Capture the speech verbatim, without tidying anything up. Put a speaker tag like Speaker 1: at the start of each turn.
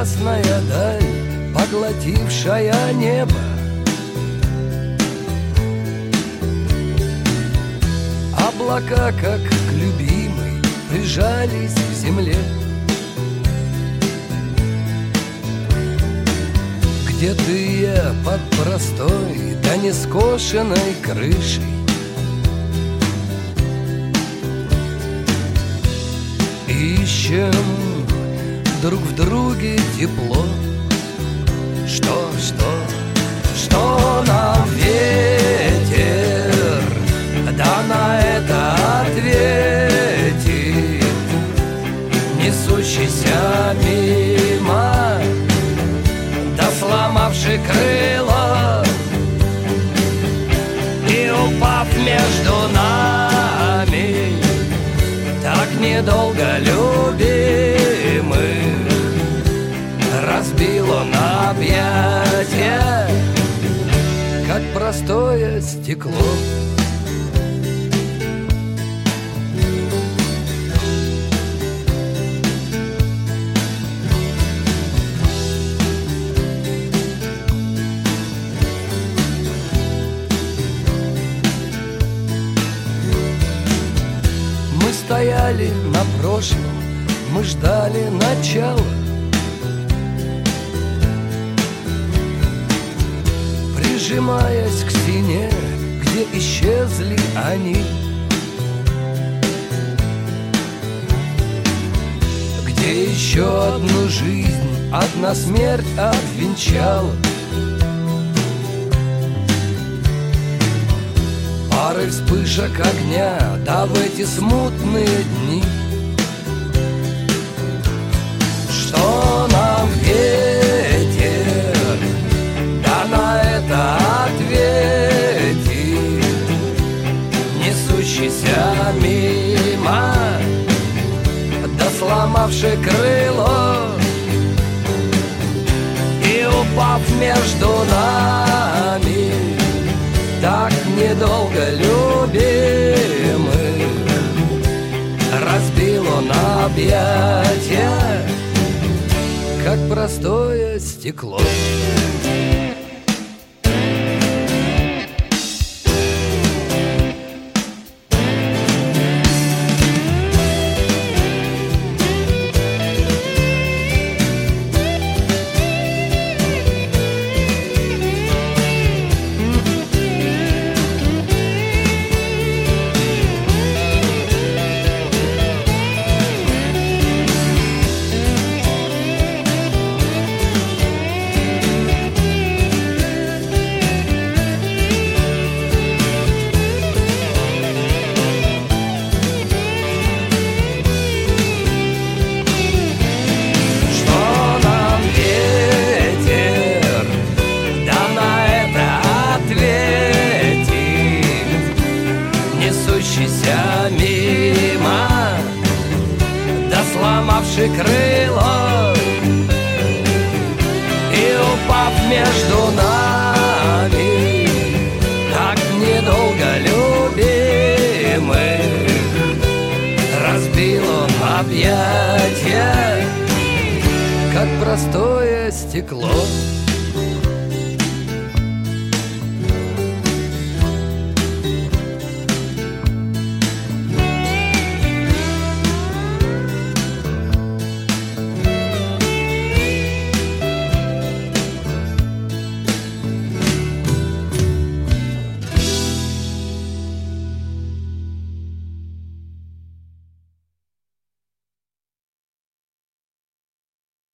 Speaker 1: ясная даль, поглотившая небо. Облака, как к любимой, прижались к земле. Где ты я под простой да нескошенной крышей? Ищем друг в друге тепло. Что, что, что нам ветер да на это ответит, несущийся мимо, да сломавший крыло и упав между нами, так недолго любимых разбил он объятия, как простое стекло. Мы стояли на прошлом, мы ждали начала. Прижимаясь к стене, где исчезли они, где еще одну жизнь одна смерть отвенчала. Пары вспышек огня, да в эти смутные дни. Что нам ветер да на это ответит, несущийся мимо, да сломавший крыло и упав между нами, так недолго любимых разбил он объятия, как простое стекло. Несущийся мимо, да сломавший крыло и упав между нами, так недолго любимых разбил он объятия, как простое стекло.